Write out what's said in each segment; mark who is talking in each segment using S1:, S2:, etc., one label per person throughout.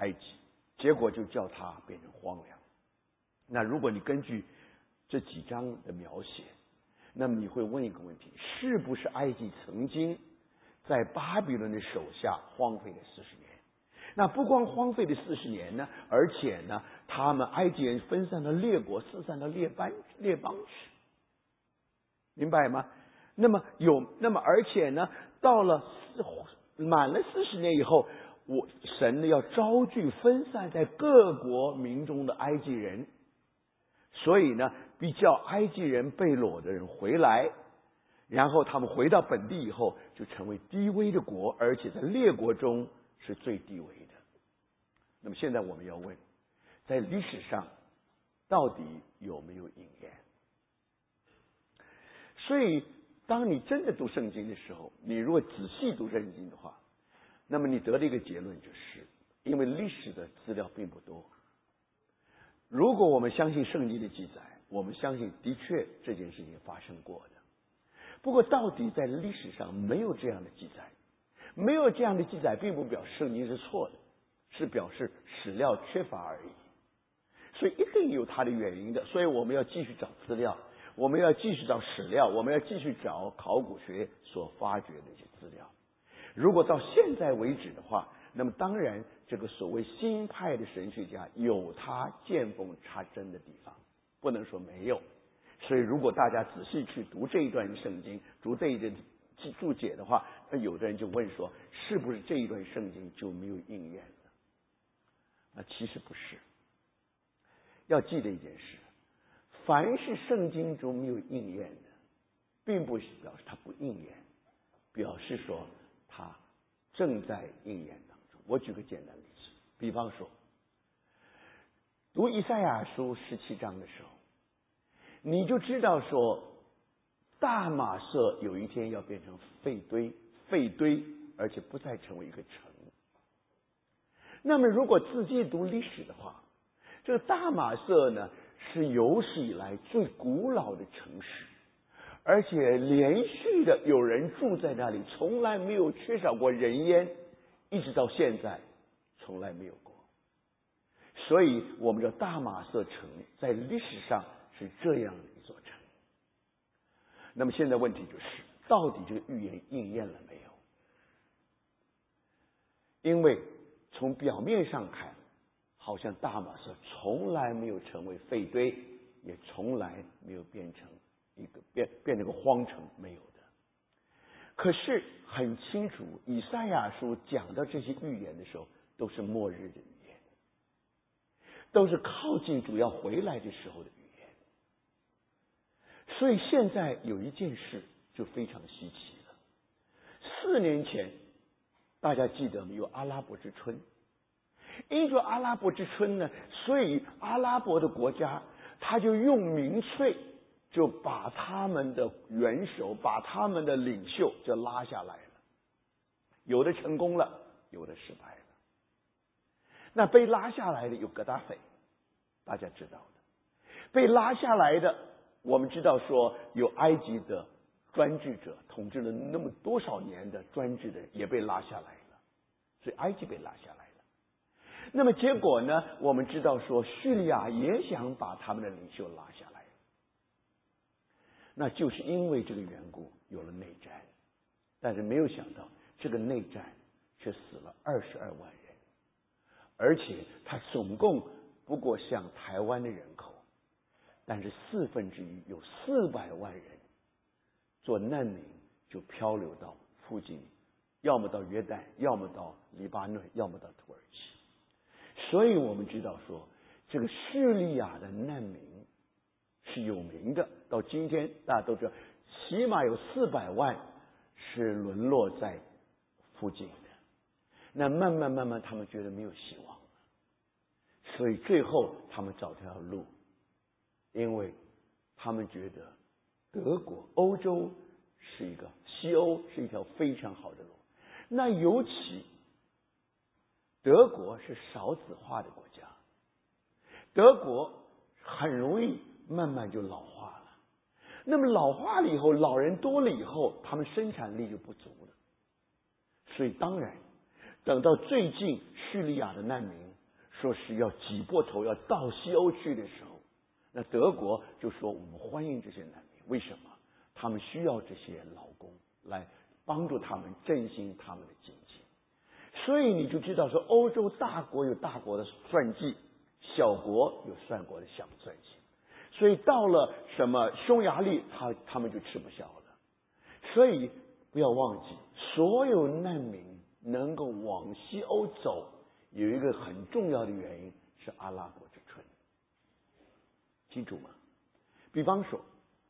S1: 埃及，结果就叫它变成荒凉。那如果你根据这几章的描写，那么你会问一个问题：是不是埃及曾经在巴比伦的手下荒废了40年？那不光荒废了40年呢，而且呢，他们埃及人分散到列国，四散到列邦去，明白吗？那么而且呢，到了满了40年以后，神呢要招聚分散在各国民中的埃及人，所以呢，必叫埃及人被掳的人回来，然后他们回到本地以后，就成为低微的国，而且在列国中是最低微的。那么现在我们要问，在历史上到底有没有应验？所以当你真的读圣经的时候，你如果仔细读圣经的话，那么你得了一个结论，就是因为历史的资料并不多，如果我们相信圣经的记载，我们相信的确这件事情发生过的。不过到底在历史上没有这样的记载，没有这样的记载并不表示圣经是错的，是表示史料缺乏而已。所以一定有它的原因的，所以我们要继续找资料，我们要继续找史料，我们要继续找考古学所发掘的一些资料。如果到现在为止的话，那么当然这个所谓新派的神学家有他见缝插针的地方，不能说没有。所以如果大家仔细去读这一段圣经，读这一段注解的话，那有的人就问说，是不是这一段圣经就没有应验了？那其实不是。要记得一件事，凡是圣经中没有应验的，并不表示它不应验，表示说它正在应验当中。我举个简单例子，比方说读以赛亚书17章的时候，你就知道说大马色有一天要变成废堆，而且不再成为一个城。那么如果仔细读历史的话，这个大马色呢是有史以来最古老的城市，而且连续的有人住在那里，从来没有缺少过人烟，一直到现在从来没有过。所以我们的大马色城在历史上是这样的一座城。那么现在问题就是，到底这个预言应验了没有？因为从表面上看，好像大马色从来没有成为废堆，也从来没有变成一个变成个荒城，没有的。可是很清楚，以赛亚书讲到这些预言的时候，都是末日的预言，都是靠近主要回来的时候的预言。所以现在有一件事就非常稀奇了。4年前，大家记得没有阿拉伯之春？因着阿拉伯之春呢，所以阿拉伯的国家他就用民粹，就把他们的元首，把他们的领袖就拉下来了。有的成功了，有的失败了。那被拉下来的有格达斐，大家知道的。被拉下来的，我们知道说有埃及的专制者，统治了那么多少年的专制的人也被拉下来了，所以埃及被拉下来了。那么结果呢，我们知道说叙利亚也想把他们的领袖拉下来，那就是因为这个缘故有了内战。但是没有想到这个内战却死了22万人，而且他总共不过像台湾的人口，但是1/4有400万人做难民，就漂流到附近，要么到约旦，要么到黎巴嫩，要么到土耳其。所以我们知道说，这个叙利亚的难民是有名的，到今天大家都知道，起码有400万是沦落在附近的。那慢慢他们觉得没有希望了，所以最后他们找条路，因为他们觉得德国、欧洲是一个西欧是一条非常好的路。那尤其德国是少子化的国家，德国很容易慢慢就老化了。那么老化了以后，老人多了以后，他们生产力就不足了。所以当然等到最近叙利亚的难民说是要挤破头要到西欧去的时候，那德国就说我们欢迎这些难民，为什么？他们需要这些劳工来帮助他们振兴他们的经济。所以你就知道说，欧洲大国有大国的算计，小国有小国的算计。所以到了什么匈牙利，他们就吃不消了。所以不要忘记，所有难民能够往西欧走，有一个很重要的原因是阿拉伯之春。清楚吗？比方说，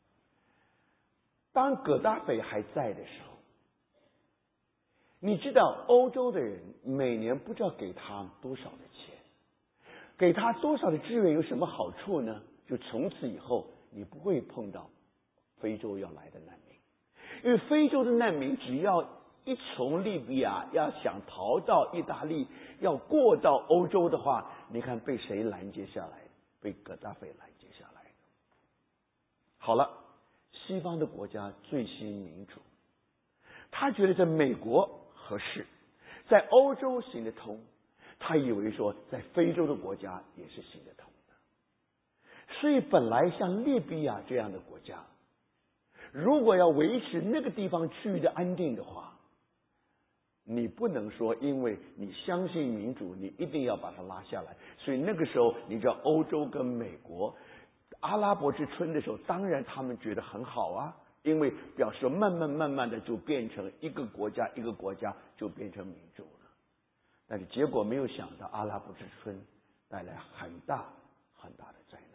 S1: 当葛大菲还在的时候，你知道欧洲的人每年不知道给他多少的钱，给他多少的资源有什么好处呢？就从此以后你不会碰到非洲要来的难民，因为非洲的难民只要一从利比亚要想逃到意大利，要过到欧洲的话，你看被谁拦截下来？被葛大菲拦截下来。好了，西方的国家最新民主，他觉得在美国合适，在欧洲行得通，他以为说在非洲的国家也是行得通的。所以本来像利比亚这样的国家，如果要维持那个地方区域的安定的话，你不能说因为你相信民主，你一定要把它拉下来。所以那个时候，你知道欧洲跟美国阿拉伯之春的时候，当然他们觉得很好啊，因为表示慢慢的就变成一个国家一个国家就变成民主了。但是结果没有想到，阿拉伯之春带来很大很大的灾难。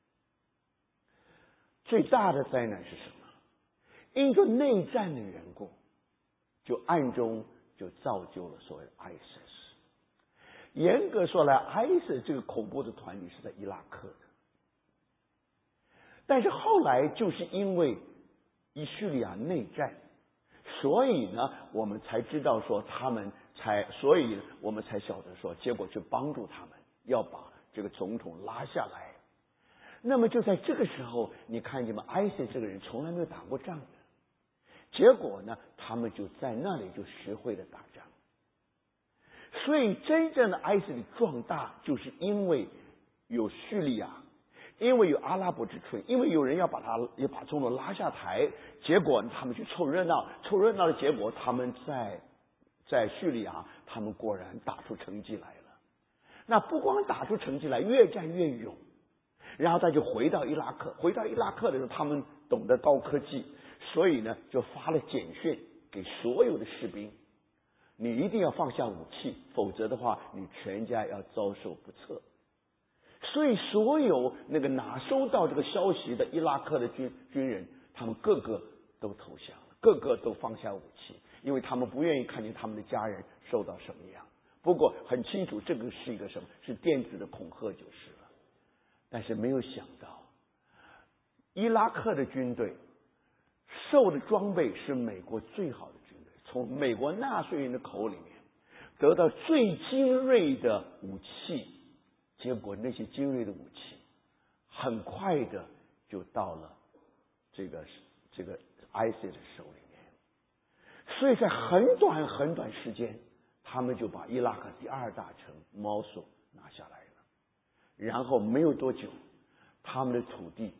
S1: 最大的灾难是什么？因着内战的缘故，就暗中就造就了所谓的 ISIS。 严格说来， ISIS 这个恐怖的团体是在伊拉克的，但是后来就是因为叙利亚内战，所以呢我们才知道说所以我们才晓得说，结果去帮助他们要把这个总统拉下来。那么就在这个时候，你看见吗？ ISIS 这个人从来没有打过仗的，结果呢他们就在那里就学会了打仗。所以真正的 ISIS 的壮大，就是因为有叙利亚，因为有阿拉伯之春，因为有人要把总统拉下台，结果他们去凑热闹的结果，他们在叙利亚，他们果然打出成绩来了。那不光打出成绩来，越战越勇，然后他就回到伊拉克的时候，他们懂得高科技，所以呢就发了简讯给所有的士兵，你一定要放下武器，否则的话你全家要遭受不测。所以所有那个收到这个消息的伊拉克的军人，他们个个都投降了，个个都放下武器，因为他们不愿意看见他们的家人受到什么样。不过很清楚，这个是一个什么？是电子的恐吓就是了。但是没有想到，伊拉克的军队受的装备是美国最好的军队，从美国纳税人的口里面得到最精锐的武器，结果那些精锐的武器很快的就到了这个 ISIS 的手里面。所以在很短时间，他们就把伊拉克第二大城摩苏拿下来了。然后没有多久，他们的土地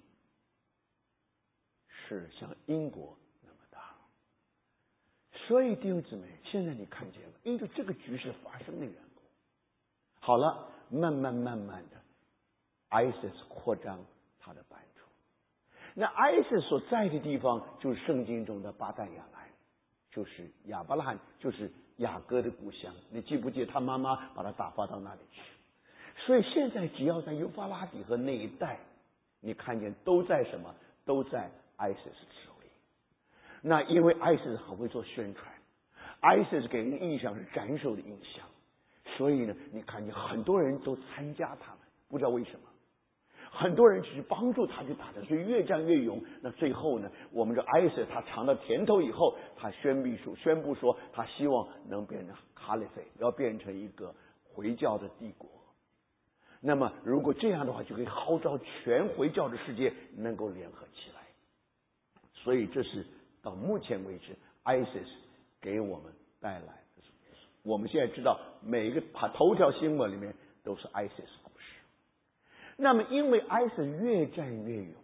S1: 是像英国那么大。所以弟兄姊妹，现在你看见了，因为这个局势发生的缘故，好了，慢慢的 ISIS 扩张它的版图。那 ISIS 所在的地方就是圣经中的巴旦亚兰，就是亚伯拉罕，就是雅各的故乡。你记不记得他妈妈把他打发到那里去？所以现在只要在幼发拉底河那一带，你看见都在什么？都在 ISIS 手里。那因为 ISIS 很会做宣传， ISIS 给人印象是斩首的印象，所以呢，你看见很多人都参加他们，不知道为什么。很多人只是帮助他去打的，所以越战越勇。那最后呢，我们这 ISIS 他尝到甜头以后，他宣布说，他希望能变成 Caliphate， 要变成一个回教的帝国。那么如果这样的话，就可以号召全回教的世界能够联合起来。所以这是到目前为止 ISIS 给我们带来的。我们现在知道每一个头条新闻里面都都是 ISIS 故事。那么因为 ISIS 越战越勇，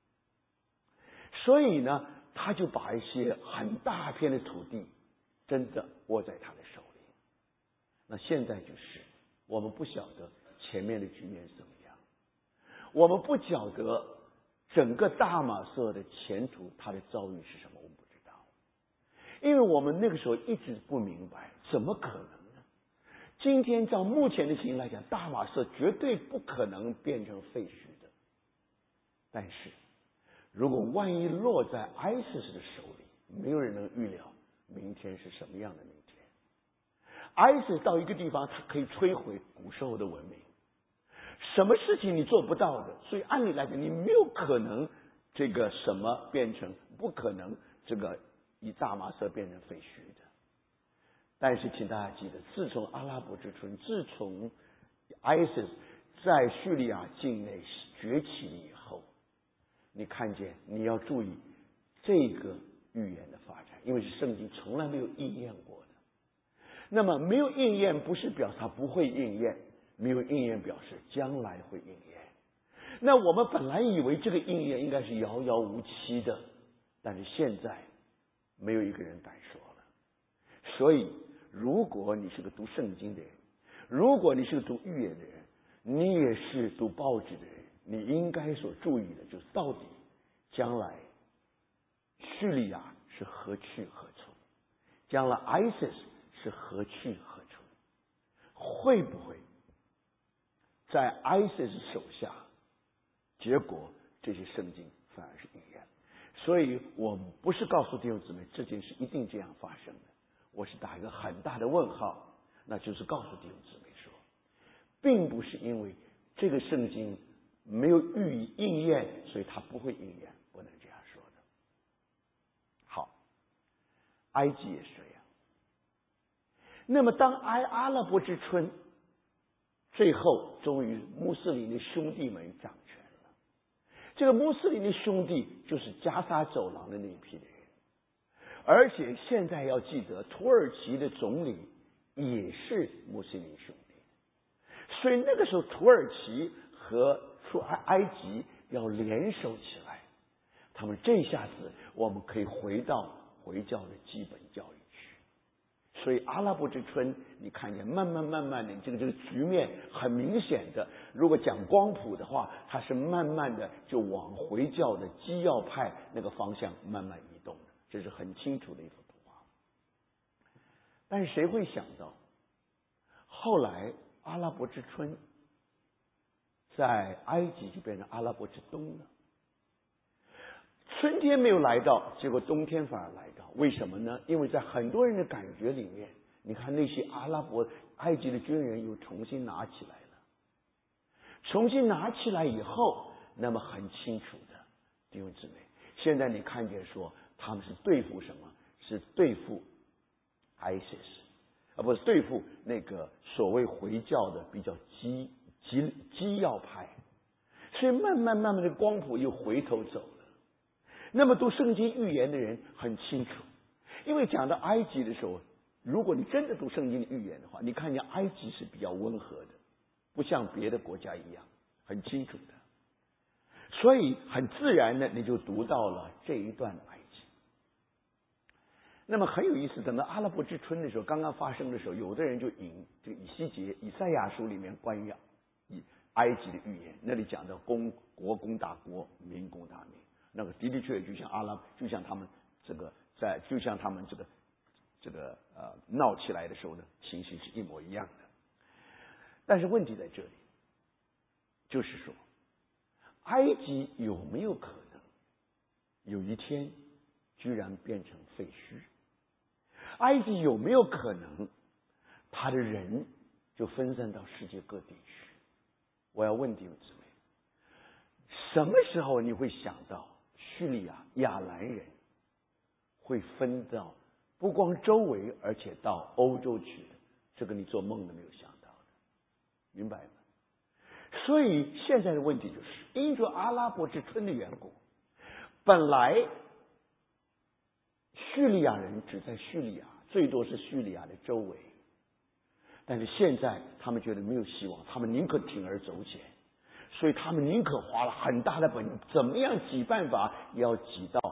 S1: 所以呢，他就把一些很大片的土地真的握在他的手里。那现在就是我们不晓得前面的局面是怎么样，我们不晓得整个大马色的前途，他的遭遇是什么，我们不知道，因为我们那个时候一直不明白，怎么可能呢？今天照目前的情形来讲，大马色绝对不可能变成废墟的。但是如果万一落在 ISIS 的手里，没有人能预料明天是什么样的明天。ISIS 到一个地方，它可以摧毁古时候的文明，什么事情你做不到的，所以按理来讲，你没有可能这个什么变成，不可能这个以大马色变成废墟的。但是请大家记得，自从阿拉伯之春，自从 ISIS 在叙利亚境内崛起以后，你看见你要注意这个预言的发展，因为是圣经从来没有应验过的。那么没有应验不是表示它不会应验，没有应验表示将来会应验。那我们本来以为这个应验应该是遥遥无期的，但是现在没有一个人敢说了。所以如果你是个读圣经的人，如果你是个读预言的人，你也是读报纸的人，你应该所注意的就是到底将来叙利亚是何去何从，将来 ISIS 是何去何从，会不会在 ISIS 手下，结果这些圣经反而是应验。所以我们不是告诉弟兄姊妹这件事一定这样发生的，我是打一个很大的问号，那就是告诉弟兄姊妹说，并不是因为这个圣经没有予以应验，所以它不会应验，不能这样说的。好，埃及也是这样。那么当阿拉伯之春最后终于穆斯林的兄弟们掌权了，这个穆斯林的兄弟就是加沙走廊的那一批的人，而且现在要记得土耳其的总理也是穆斯林兄弟，所以那个时候土耳其和埃及要联手起来，他们这下子我们可以回到回教的基本教育去。所以阿拉伯之春你看见慢慢的这个局面很明显的，如果讲光谱的话，它是慢慢的就往回教的基要派那个方向慢慢移动的，这是很清楚的一幅图画。但是谁会想到后来阿拉伯之春在埃及就变成阿拉伯之冬了，春天没有来到，结果冬天反而来到。为什么呢？因为在很多人的感觉里面，你看那些埃及的军人又重新拿起来了，重新拿起来以后，那么很清楚的弟兄姊妹，现在你看见说他们是对付什么？是对付 ISIS， 不是对付那个所谓回教的比较基要派，所以慢慢的光谱又回头走了。那么读圣经预言的人很清楚，因为讲到埃及的时候，如果你真的读圣经的预言的话，你看见埃及是比较温和的，不像别的国家一样，很清楚的，所以很自然的你就读到了这一段埃及。那么很有意思，等到阿拉伯之春的时候，刚刚发生的时候，有的人就引这个以赛亚书里面关于埃及的预言，那里讲到国攻打国，民攻打民，那个的确就像他们这个闹起来的时候呢，情形是一模一样的。但是问题在这里，就是说埃及有没有可能有一天居然变成废墟？埃及有没有可能他的人就分散到世界各地去？我要问弟兄姊妹，什么时候你会想到叙利亚亚兰人会分到不光周围，而且到欧洲去的？这个你做梦都没有想到的，明白吗？所以现在的问题就是，因着阿拉伯之春的缘故，本来叙利亚人只在叙利亚，最多是叙利亚的周围， 但是现在他们觉得没有希望，他们宁可铤而走险，所以他们宁可花了很大的本，怎么样挤办法也要挤到